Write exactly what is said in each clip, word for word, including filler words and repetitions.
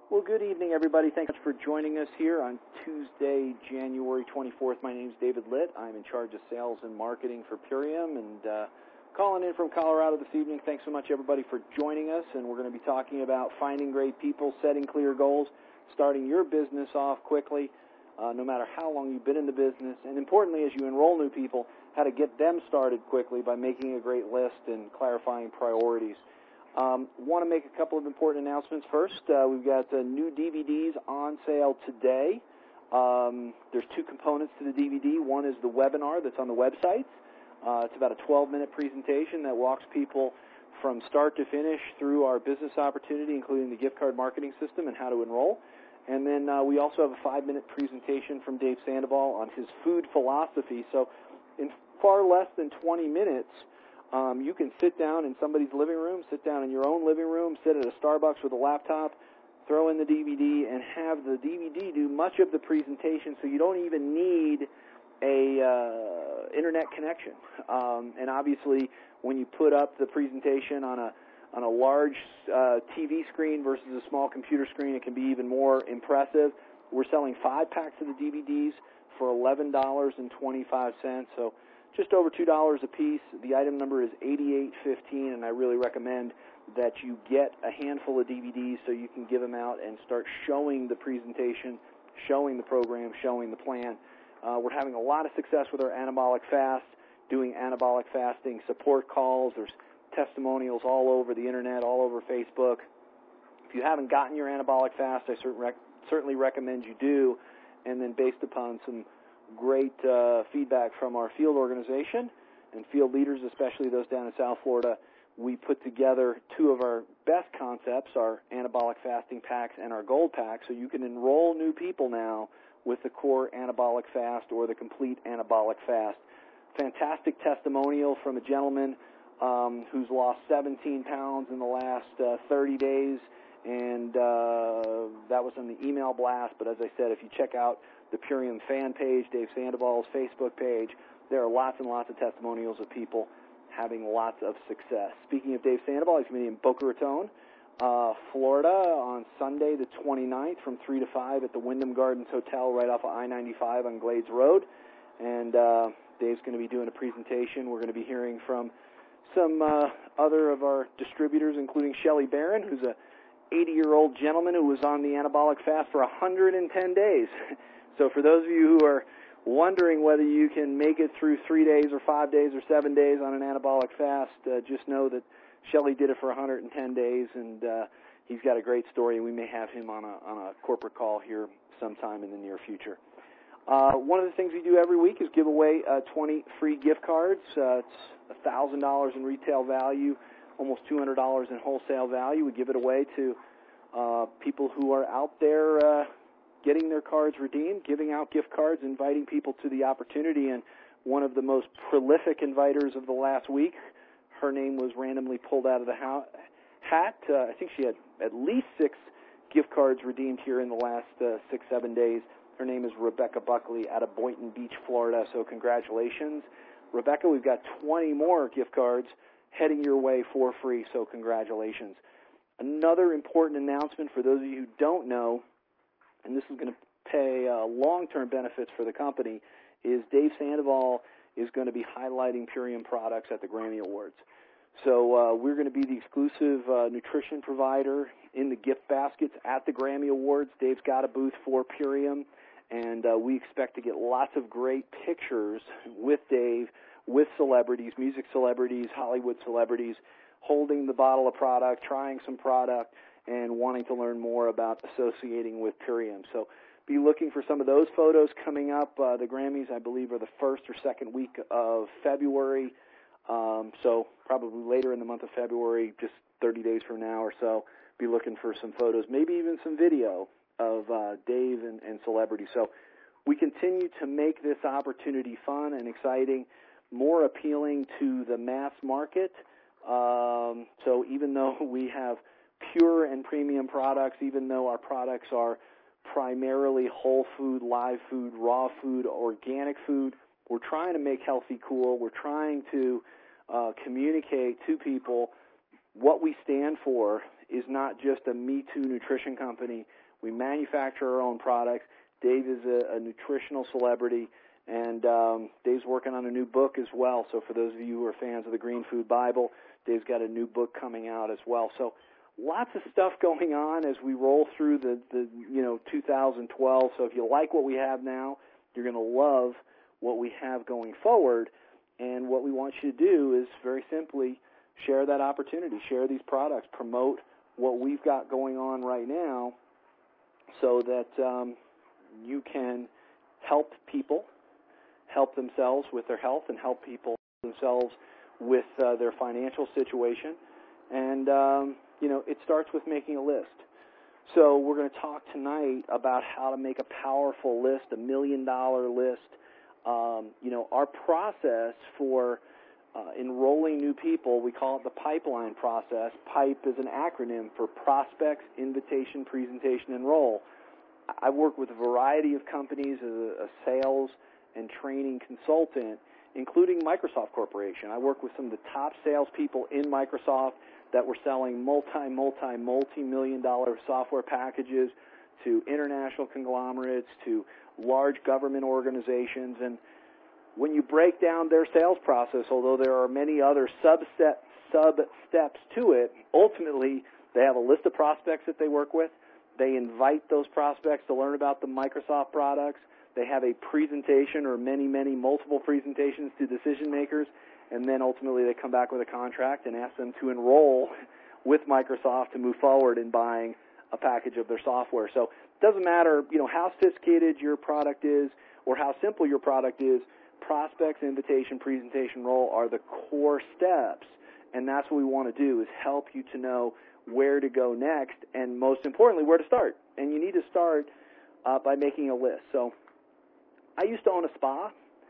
Well, good evening, everybody. Thanks for joining us here on Tuesday, January twenty-fourth. My name is David Litt. I'm in charge of sales and marketing for Purium, and uh, calling in from Colorado this evening. Thanks so much, everybody, for joining us, and we're going to be talking about finding great people, setting clear goals, starting your business off quickly, uh, no matter how long you've been in the business, and importantly, as you enroll new people, how to get them started quickly by making a great list and clarifying priorities. Um, want to make a couple of important announcements first. Uh, we've got uh, new D V Ds on sale today. Um, there's two components to the D V D. One is the webinar that's on the website. Uh, it's about a twelve-minute presentation that walks people from start to finish through our business opportunity, including the gift card marketing system and how to enroll. And then uh, we also have a five-minute presentation from Dave Sandoval on his food philosophy. So in far less than twenty minutes, Um, you can sit down in somebody's living room, sit down in your own living room, sit at a Starbucks with a laptop, throw in the D V D, and have the D V D do much of the presentation, so you don't even need a uh, internet connection. Um, and obviously, when you put up the presentation on a on a large uh, T V screen versus a small computer screen, it can be even more impressive. We're selling five packs of the D V Ds for eleven dollars and twenty-five cents. So just over two dollars a piece. The item number is eighty-eight fifteen, and I really recommend that you get a handful of D V Ds so you can give them out and start showing the presentation, showing the program, showing the plan. Uh, we're having a lot of success with our anabolic fast, doing anabolic fasting support calls. There's testimonials all over the internet, all over Facebook. If you haven't gotten your anabolic fast, I certain rec- certainly recommend you do, and then based upon some great uh, feedback from our field organization and field leaders, especially those down in South Florida, we put together two of our best concepts, our anabolic fasting packs and our gold pack, so you can enroll new people now with the core anabolic fast or the complete anabolic fast. Fantastic testimonial from a gentleman um, who's lost seventeen pounds in the last uh, thirty days, and uh, that was on the email blast. But as I said, if you check out the Purium fan page, Dave Sandoval's Facebook page, there are lots and lots of testimonials of people having lots of success. Speaking of Dave Sandoval, he's going to be in Boca Raton, uh, Florida on Sunday the twenty-ninth from three to five at the Wyndham Gardens Hotel right off of I ninety-five on Glades Road. And uh, Dave's going to be doing a presentation. We're going to be hearing from some uh, other of our distributors, including Shelly Barron, who's a eighty-year-old gentleman who was on the anabolic fast for one hundred ten days. So for those of you who are wondering whether you can make it through three days or five days or seven days on an anabolic fast, uh, just know that Shelly did it for one hundred ten days, and uh, he's got a great story, and we may have him on a, on a corporate call here sometime in the near future. Uh, one of the things we do every week is give away uh, twenty free gift cards. Uh, it's one thousand dollars in retail value, almost two hundred dollars in wholesale value. We give it away to uh, people who are out there uh, getting their cards redeemed, giving out gift cards, inviting people to the opportunity. And one of the most prolific inviters of the last week, her name was randomly pulled out of the hat. Uh, I think she had at least six gift cards redeemed here in the last uh, six, seven days. Her name is Rebecca Buckley out of Boynton Beach, Florida, so congratulations. Rebecca, we've got twenty more gift cards heading your way for free, so congratulations. Another important announcement for those of you who don't know, and this is going to pay uh, long-term benefits for the company, is Dave Sandoval is going to be highlighting Purium products at the Grammy Awards. So uh, we're going to be the exclusive uh, nutrition provider in the gift baskets at the Grammy Awards. Dave's got a booth for Purium, and uh, we expect to get lots of great pictures with Dave, with celebrities, music celebrities, Hollywood celebrities, holding the bottle of product, trying some product, and wanting to learn more about associating with Purium. So be looking for some of those photos coming up. Uh, the Grammys, I believe, are the first or second week of February, um, so probably later in the month of February, just thirty days from now or so, be looking for some photos, maybe even some video of uh, Dave and, and celebrities. So we continue to make this opportunity fun and exciting, more appealing to the mass market. Um, so even though we have pure and premium products, even though our products are primarily whole food, live food, raw food, organic food, we're trying to make healthy cool. We're trying to uh, communicate to people what we stand for is not just a Me Too nutrition company. We manufacture our own products. Dave is a, a nutritional celebrity, and um, Dave's working on a new book as well. So for those of you who are fans of the Green Food Bible, Dave's got a new book coming out as well. So lots of stuff going on as we roll through the, the you know two thousand twelve. So if you like what we have now, you're going to love what we have going forward. And what we want you to do is very simply share that opportunity, share these products, promote what we've got going on right now so that um, you can help people help themselves with their health and help people themselves with uh, their financial situation. And, um, you know, it starts with making a list. So we're going to talk tonight about how to make a powerful list, a million-dollar list. Um, you know, our process for uh, enrolling new people, we call it the pipeline process. PIPE is an acronym for Prospects, Invitation, Presentation, Enroll. I work with a variety of companies as a, a sales and training consultant, including Microsoft Corporation. I work with some of the top salespeople in Microsoft that were selling multi, multi, multi-million dollar software packages to international conglomerates, to large government organizations. And when you break down their sales process, although there are many other subset, sub-steps to it, ultimately they have a list of prospects that they work with. They invite those prospects to learn about the Microsoft products. They have a presentation or many, many multiple presentations to decision makers, and then ultimately they come back with a contract and ask them to enroll with Microsoft to move forward in buying a package of their software. So it doesn't matter, you know, how sophisticated your product is or how simple your product is, prospects, invitation, presentation, enroll are the core steps, and that's what we want to do is help you to know where to go next and, most importantly, where to start. And you need to start uh, by making a list. So I used to own a spa,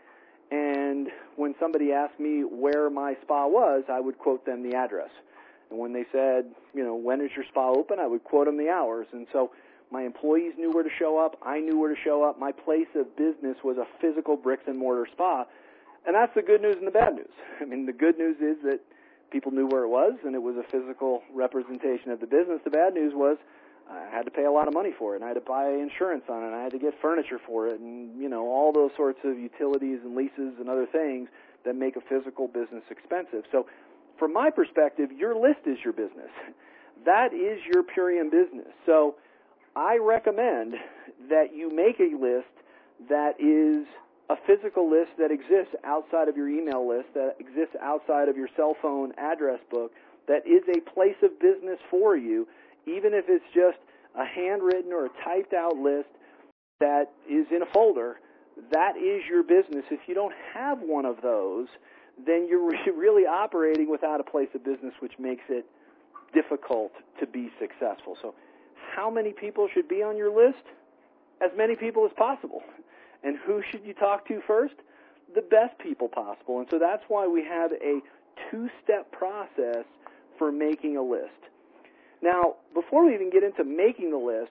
and when somebody asked me where my spa was, I would quote them the address. And when they said, you know, when is your spa open, I would quote them the hours. And so my employees knew where to show up. I knew where to show up. My place of business was a physical bricks-and-mortar spa. And that's the good news and the bad news. I mean, the good news is that people knew where it was, and it was a physical representation of the business. The bad news was I had to pay a lot of money for it, and I had to buy insurance on it, and I had to get furniture for it, and, you know, all those sorts of utilities and leases and other things that make a physical business expensive. So from my perspective, your list is your business. That is your Purium business. So I recommend that you make a list that is a physical list that exists outside of your email list, that exists outside of your cell phone address book, that is a place of business for you, even if it's just a handwritten or a typed out list that is in a folder. That is your business. If you don't have one of those, then you're really operating without a place of business, which makes it difficult to be successful. So how many people should be on your list? As many people as possible. And who should you talk to first? The best people possible. And so that's why we have a two-step process for making a list. Now, before we even get into making the list,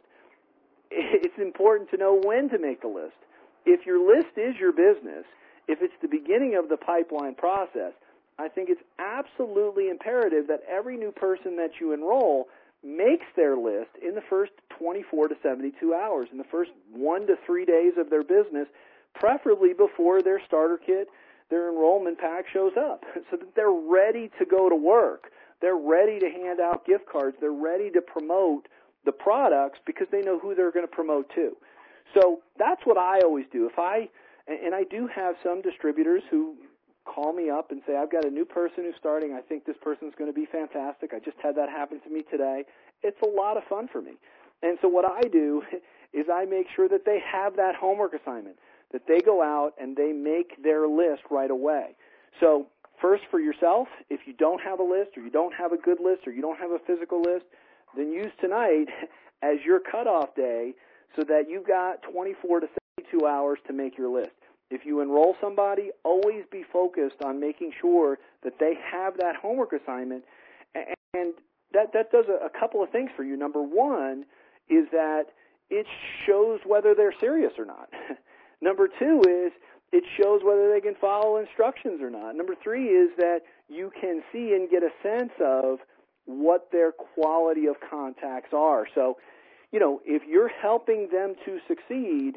it's important to know when to make the list. If your list is your business, if it's the beginning of the pipeline process, I think it's absolutely imperative that every new person that you enroll makes their list in the first twenty-four to seventy-two hours, in the first one to three days of their business, preferably before their starter kit, their enrollment pack shows up, so that they're ready to go to work. They're ready to hand out gift cards. They're ready to promote the products because they know who they're going to promote to. So that's what I always do. If I, and I do have some distributors who call me up and say, I've got a new person who's starting. I think this person's going to be fantastic. I just had that happen to me today. It's a lot of fun for me. And so what I do is I make sure that they have that homework assignment, that they go out and they make their list right away. So first, for yourself, if you don't have a list or you don't have a good list or you don't have a physical list, then use tonight as your cutoff day so that you've got twenty-four to seventy-two hours to make your list. If you enroll somebody, always be focused on making sure that they have that homework assignment. And that, that does a, a couple of things for you. Number one is that it shows whether they're serious or not. Number two is it shows whether they can follow instructions or not. Number three is that you can see and get a sense of what their quality of contacts are. So, you know, if you're helping them to succeed,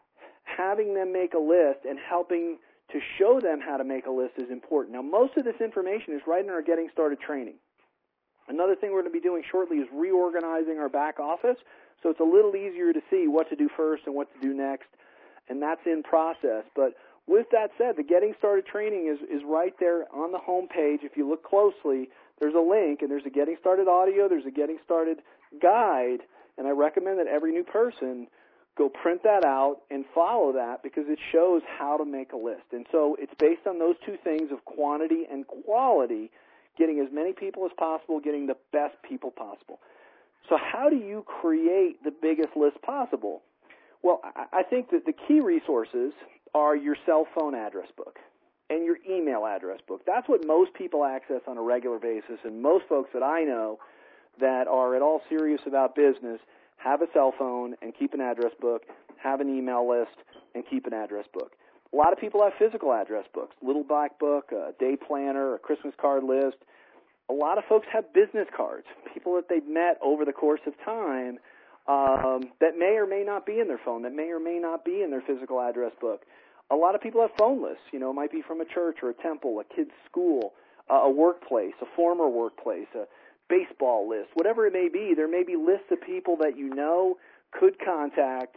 having them make a list and helping to show them how to make a list is important. Now, most of this information is right in our Getting Started training. Another thing we're going to be doing shortly is reorganizing our back office, so it's a little easier to see what to do first and what to do next, and that's in process. But with that said, the Getting Started training is, is right there on the home page. If you look closely, there's a link, and there's a Getting Started audio, there's a Getting Started guide, and I recommend that every new person go print that out and follow that because it shows how to make a list. And so it's based on those two things of quantity and quality, getting as many people as possible, getting the best people possible. So how do you create the biggest list possible? Well, I think that the key resources are your cell phone address book and your email address book. That's what most people access on a regular basis, and most folks that I know that are at all serious about business have a cell phone and keep an address book, have an email list, and keep an address book. A lot of people have physical address books, little black book, a day planner, a Christmas card list. A lot of folks have business cards, people that they've met over the course of time um, that may or may not be in their phone, that may or may not be in their physical address book. A lot of people have phone lists. You know, it might be from a church or a temple, a kid's school, uh, a workplace, a former workplace, a baseball list, whatever it may be. There may be lists of people that you know could contact,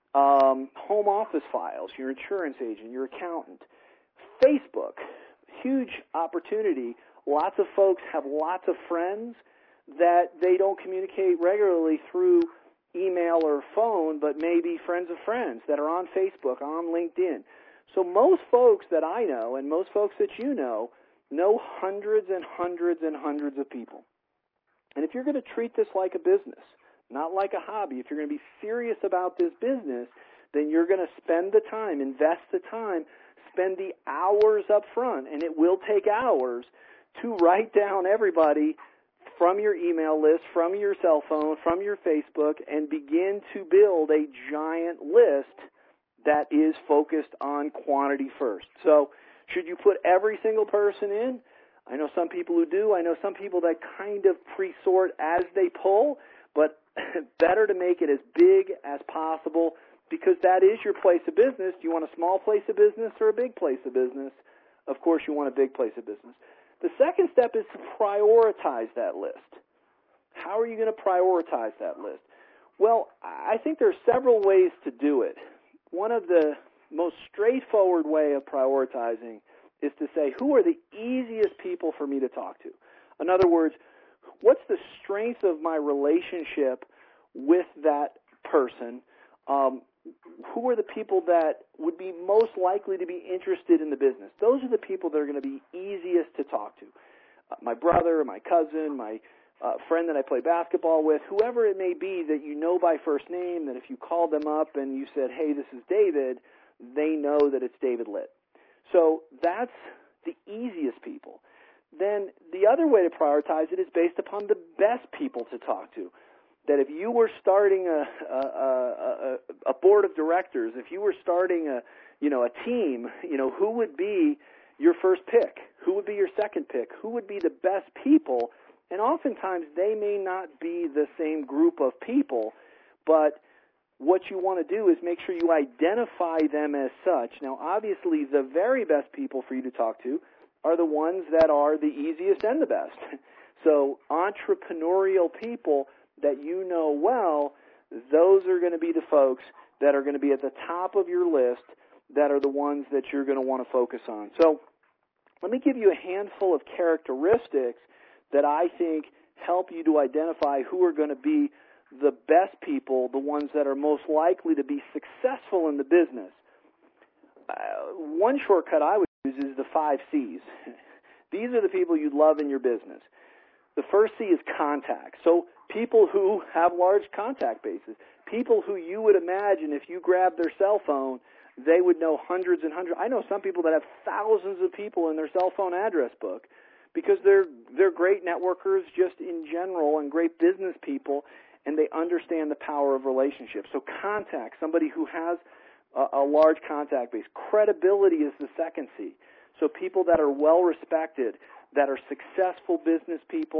um, home office files, your insurance agent, your accountant. Facebook, huge opportunity. Lots of folks have lots of friends that they don't communicate regularly through email or phone, but maybe friends of friends that are on Facebook, on LinkedIn. So most folks that I know and most folks that you know know hundreds and hundreds and hundreds of people. And if you're going to treat this like a business, not like a hobby, if you're going to be serious about this business, then you're going to spend the time, invest the time, spend the hours up front, and it will take hours to write down everybody from your email list, from your cell phone, from your Facebook, and begin to build a giant list that is focused on quantity first. So should you put every single person in? I know some people who do. I know some people that kind of pre-sort as they pull, but better to make it as big as possible because that is your place of business. Do you want a small place of business or a big place of business? Of course you want a big place of business. The second step is to prioritize that list. How are you going to prioritize that list? Well, I think there are several ways to do it. One of the most straightforward way of prioritizing is to say, who are the easiest people for me to talk to? In other words, what's the strength of my relationship with that person? Um, who are the people that would be most likely to be interested in the business? Those are the people that are going to be easiest to talk to. Uh, my brother, my cousin, my uh, friend that I play basketball with, whoever it may be that you know by first name, that if you called them up and you said, hey, this is David, they know that it's David Litt. So that's the easiest people. Then the other way to prioritize it is based upon the best people to talk to. That if you were starting a, a, a, a board of directors, if you were starting a, you know, a team, you know, who would be your first pick? Who would be your second pick? Who would be the best people? And oftentimes they may not be the same group of people, but what you want to do is make sure you identify them as such. Now, obviously, the very best people for you to talk to are the ones that are the easiest and the best. So entrepreneurial people that you know well, those are going to be the folks that are going to be at the top of your list that are the ones that you're going to want to focus on. So let me give you a handful of characteristics that I think help you to identify who are going to be the best people, the ones that are most likely to be successful in the business. Uh, one shortcut I would use is the five C's. These are the people you'd love in your business. The first C is contact. So people who have large contact bases, people who you would imagine if you grabbed their cell phone, they would know hundreds and hundreds. I know some people that have thousands of people in their cell phone address book because they're they're great networkers just in general and great business people, and they understand the power of relationships. So contact, somebody who has a, a large contact base. Credibility is the second C. So people that are well respected, that are successful business people,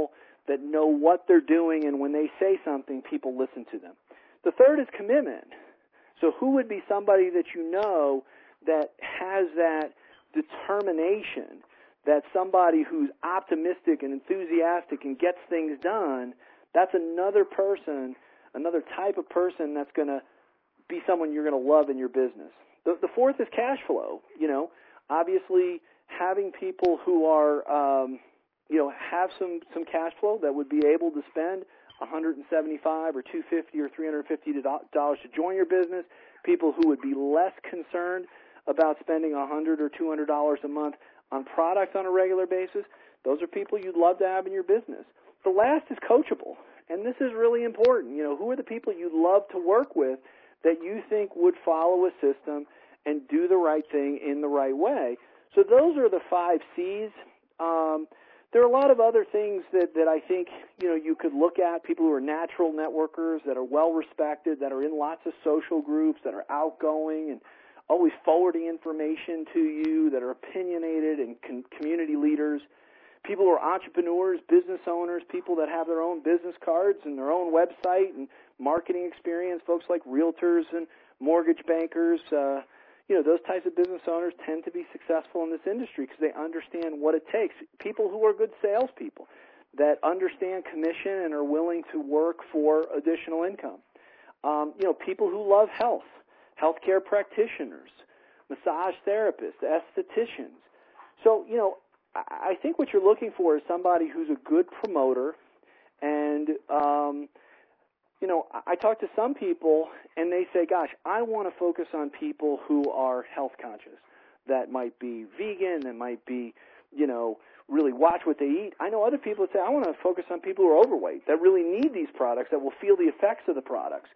that know what they're doing, and when they say something, people listen to them. The third is commitment. So who would be somebody that you know that has that determination, that somebody who's optimistic and enthusiastic and gets things done? That's another person, another type of person that's going to be someone you're going to love in your business. The, the fourth is cash flow. You know, obviously having people who are, um, you know, have some, some cash flow that would be able to spend one hundred seventy-five dollars or two hundred fifty dollars or three hundred fifty dollars to join your business, people who would be less concerned about spending one hundred dollars or two hundred dollars a month on products on a regular basis. Those are people you'd love to have in your business. The last is coachable, and this is really important. You know, who are the people you'd love to work with that you think would follow a system and do the right thing in the right way? So those are the five C's. Um, there are a lot of other things that, that I think, you know, you could look at, people who are natural networkers, that are well-respected, that are in lots of social groups, that are outgoing and always forwarding information to you, that are opinionated and con- community leaders, people who are entrepreneurs, business owners, people that have their own business cards and their own website and marketing experience, folks like realtors and mortgage bankers. Uh, you know, those types of business owners tend to be successful in this industry because they understand what it takes. People who are good salespeople that understand commission and are willing to work for additional income. Um, you know, people who love health, healthcare practitioners, massage therapists, estheticians. So, you know, I think what you're looking for is somebody who's a good promoter. And, um, you know, I talk to some people and they say, gosh, I want to focus on people who are health conscious. That might be vegan, that might be, you know, really watch what they eat. I know other people that say, I want to focus on people who are overweight, that really need these products, that will feel the effects of the products.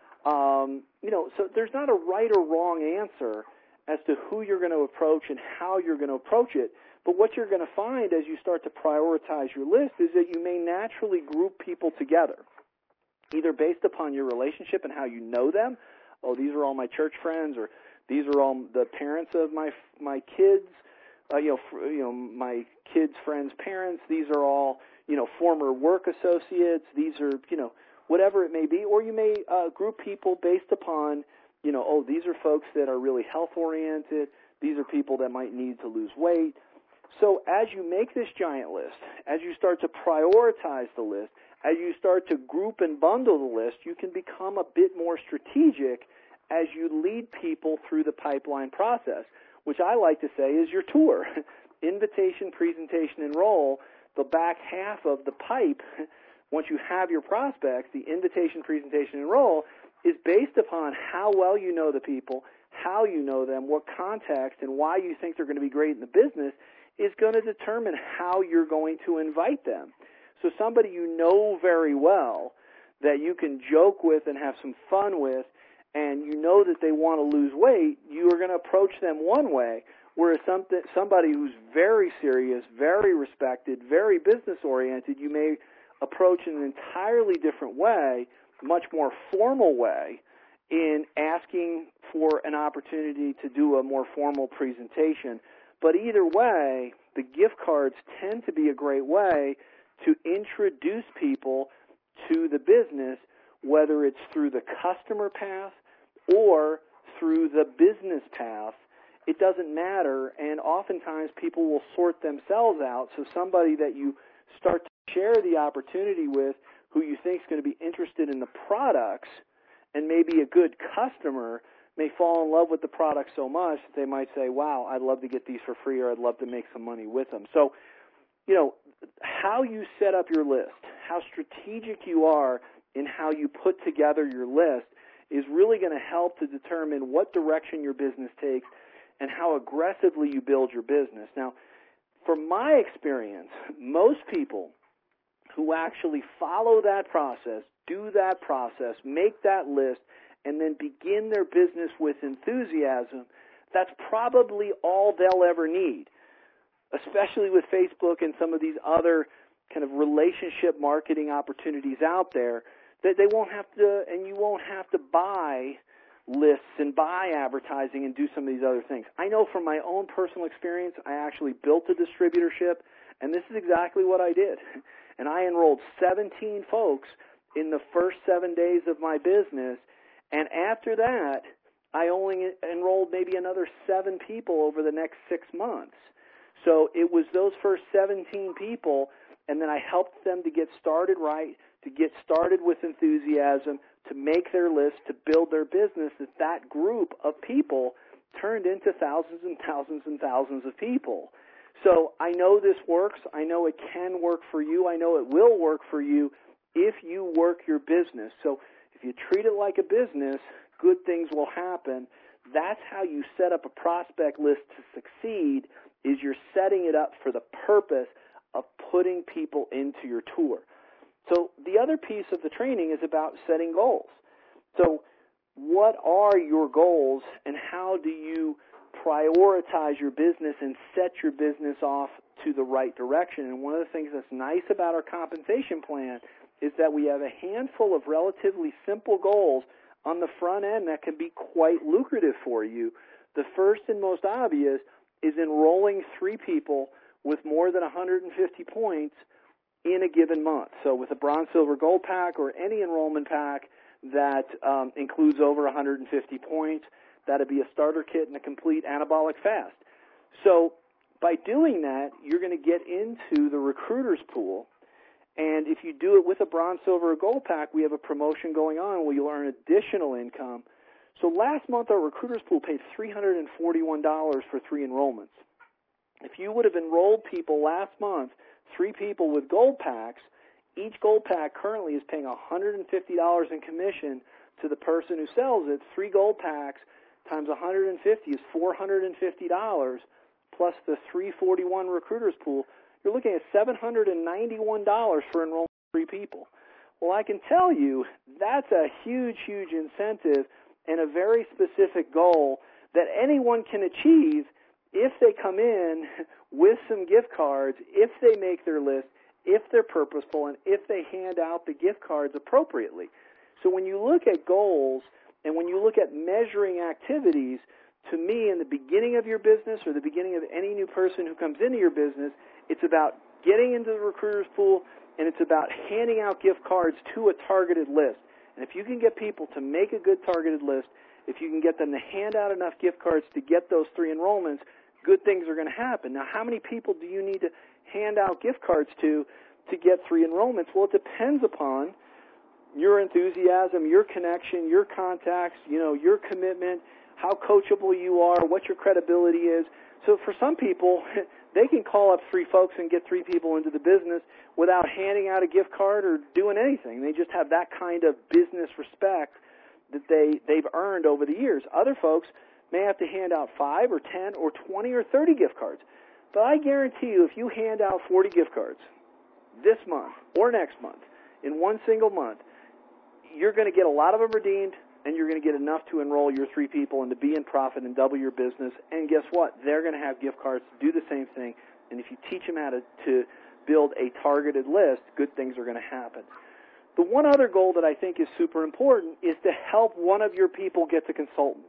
Um, you know, so there's not a right or wrong answer as to who you're going to approach and how you're going to approach it. But what you're going to find as you start to prioritize your list is that you may naturally group people together, either based upon your relationship and how you know them. Oh, these are all my church friends, or these are all the parents of my my kids. Uh, you know, f- you know, my kids' friends' parents. These are all, you know, former work associates. These are, you know, whatever it may be. Or you may uh, group people based upon, you know, oh, these are folks that are really health oriented. These are people that might need to lose weight. So as you make this giant list, as you start to prioritize the list, as you start to group and bundle the list, you can become a bit more strategic as you lead people through the pipeline process, which I like to say is your tour. Invitation, presentation, enroll, the back half of the pipe, once you have your prospects, the invitation, presentation, enroll, is based upon how well you know the people, how you know them, what context, and why you think they're going to be great in the business is going to determine how you're going to invite them. So somebody you know very well that you can joke with and have some fun with, and you know that they want to lose weight, you are going to approach them one way, whereas something, somebody who's very serious, very respected, very business-oriented, you may approach in an entirely different way, much more formal way, in asking for an opportunity to do a more formal presentation. But either way, the gift cards tend to be a great way to introduce people to the business, whether it's through the customer path or through the business path. It doesn't matter, and oftentimes people will sort themselves out. So somebody that you start to share the opportunity with who you think is going to be interested in the products and maybe a good customer may fall in love with the product so much that they might say, wow, I'd love to get these for free, or I'd love to make some money with them. So, you know, how you set up your list, how strategic you are in how you put together your list is really going to help to determine what direction your business takes and how aggressively you build your business. Now, from my experience, most people who actually follow that process, do that process, make that list, and then begin their business with enthusiasm, that's probably all they'll ever need, especially with Facebook and some of these other kind of relationship marketing opportunities out there, that they won't have to, and you won't have to buy lists and buy advertising and do some of these other things. I know from my own personal experience, I actually built a distributorship, and this is exactly what I did. And I enrolled seventeen folks in the first seven days of my business, and after that, I only enrolled maybe another seven people over the next six months. So it was those first seventeen people, and then I helped them to get started right, to get started with enthusiasm, to make their list, to build their business, that that group of people turned into thousands and thousands and thousands of people. So I know this works. I know it can work for you. I know it will work for you if you work your business. So if you treat it like a business, good things will happen. That's how you set up a prospect list to succeed, is you're setting it up for the purpose of putting people into your tour. So the other piece of the training is about setting goals. So what are your goals, and how do you prioritize your business and set your business off to the right direction? And one of the things that's nice about our compensation plan is that we have a handful of relatively simple goals on the front end that can be quite lucrative for you. The first and most obvious is enrolling three people with more than one hundred fifty points in a given month. So with a bronze, silver, gold pack, or any enrollment pack that um, includes over one hundred fifty points, that'd be a starter kit and a complete anabolic fast. So by doing that, you're going to get into the recruiter's pool. And if you do it with a bronze, silver, or gold pack, we have a promotion going on where you'll earn additional income. So last month, our recruiter's pool paid three hundred forty-one dollars for three enrollments. If you would have enrolled people last month, three people with gold packs, each gold pack currently is paying one hundred fifty dollars in commission to the person who sells it. Three gold packs times one hundred fifty is four hundred fifty dollars, plus the three hundred forty-one recruiter's pool. You're looking at seven hundred ninety-one dollars for enrolling three people. Well, I can tell you that's a huge, huge incentive and a very specific goal that anyone can achieve if they come in with some gift cards, if they make their list, if they're purposeful, and if they hand out the gift cards appropriately. So when you look at goals and when you look at measuring activities, to me, in the beginning of your business or the beginning of any new person who comes into your business, it's about getting into the recruiter's pool, and it's about handing out gift cards to a targeted list. And if you can get people to make a good targeted list, if you can get them to hand out enough gift cards to get those three enrollments, good things are going to happen. Now, how many people do you need to hand out gift cards to to get three enrollments? Well, it depends upon your enthusiasm, your connection, your contacts, you know, your commitment, how coachable you are, what your credibility is. So for some people, they can call up three folks and get three people into the business without handing out a gift card or doing anything. They just have that kind of business respect that they, they've earned over the years. Other folks may have to hand out five or ten or twenty or thirty gift cards. But I guarantee you, if you hand out forty gift cards this month or next month in one single month, you're going to get a lot of them redeemed, and you're going to get enough to enroll your three people and to be in profit and double your business. And guess what? They're going to have gift cards to do the same thing. And if you teach them how to, to build a targeted list, good things are going to happen. The one other goal that I think is super important is to help one of your people get to consultant.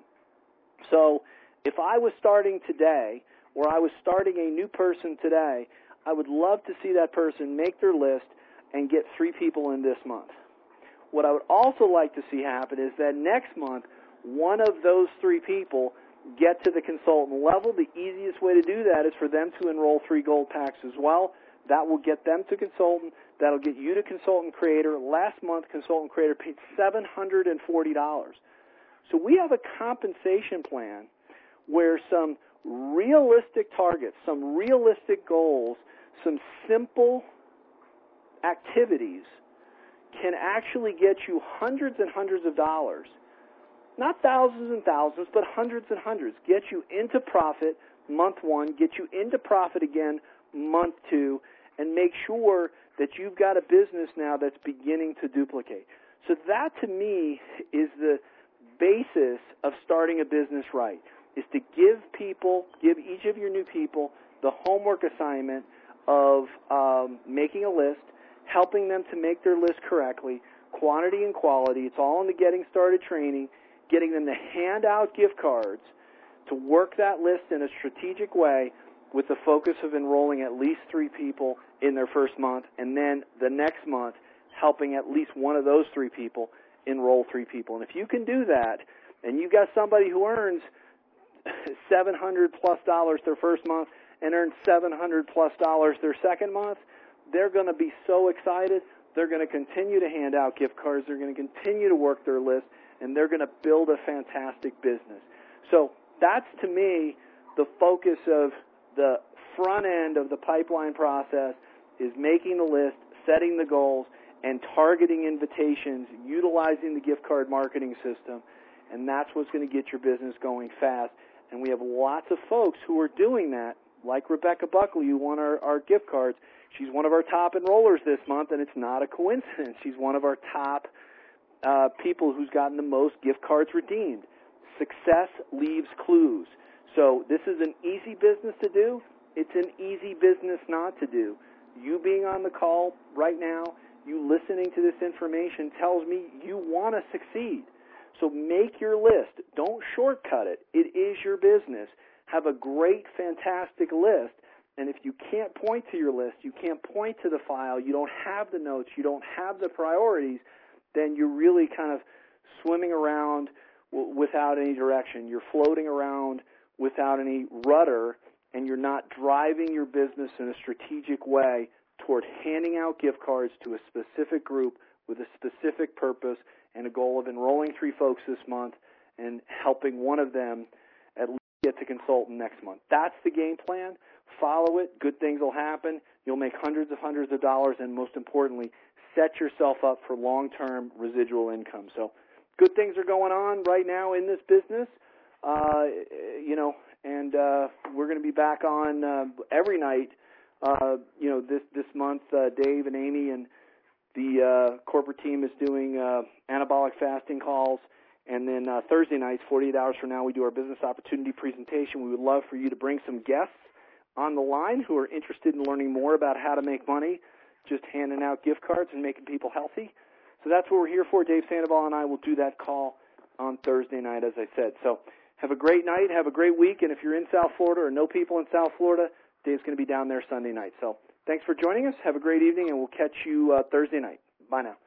So if I was starting today, or I was starting a new person today, I would love to see that person make their list and get three people in this month. What I would also like to see happen is that next month, one of those three people get to the consultant level. The easiest way to do that is for them to enroll three gold packs as well. That will get them to consultant. That'll get you to consultant creator. Last month, consultant creator paid seven hundred forty dollars. So we have a compensation plan where some realistic targets, some realistic goals, some simple activities can actually get you hundreds and hundreds of dollars. Not thousands and thousands, but hundreds and hundreds. Get you into profit month one, get you into profit again month two, and make sure that you've got a business now that's beginning to duplicate. So that, to me, is the basis of starting a business right, is to give people, give each of your new people the homework assignment of um, making a list, helping them to make their list correctly, quantity and quality. It's all in the Getting Started training, getting them to hand out gift cards, to work that list in a strategic way, with the focus of enrolling at least three people in their first month, and then the next month helping at least one of those three people enroll three people. And if you can do that, and you got somebody who earns seven hundred plus dollars their first month and earns seven hundred plus dollars their second month, they're going to be so excited. They're going to continue to hand out gift cards. They're going to continue to work their list, and they're going to build a fantastic business. So that's, to me, the focus of the front end of the pipeline process is making the list, setting the goals, and targeting invitations, utilizing the gift card marketing system, and that's what's going to get your business going fast. And we have lots of folks who are doing that, like Rebecca Buckley, who won our, our gift cards. She's one of our top enrollers this month, and it's not a coincidence. She's one of our top uh, people who's gotten the most gift cards redeemed. Success leaves clues. So this is an easy business to do. It's an easy business not to do. You being on the call right now, you listening to this information tells me you want to succeed. So make your list. Don't shortcut it. It is your business. Have a great, fantastic list. And if you can't point to your list, you can't point to the file, you don't have the notes, you don't have the priorities, then you're really kind of swimming around w- without any direction. You're floating around without any rudder, and you're not driving your business in a strategic way toward handing out gift cards to a specific group with a specific purpose and a goal of enrolling three folks this month and helping one of them at least get to consultant next month. That's the game plan. Follow it. Good things will happen. You'll make hundreds of hundreds of dollars, and most importantly, set yourself up for long-term residual income. So good things are going on right now in this business, uh, you know, and uh, we're going to be back on uh, every night, uh, you know, this, this month. Uh, Dave and Amy and the uh, corporate team is doing uh, anabolic fasting calls. And then uh, Thursday nights, forty-eight hours from now, we do our business opportunity presentation. We would love for you to bring some guests on the line who are interested in learning more about how to make money, just handing out gift cards and making people healthy. So that's what we're here for. Dave Sandoval and I will do that call on Thursday night, as I said. So have a great night. Have a great week. And if you're in South Florida or know people in South Florida, Dave's going to be down there Sunday night. So thanks for joining us. Have a great evening, and we'll catch you uh, Thursday night. Bye now.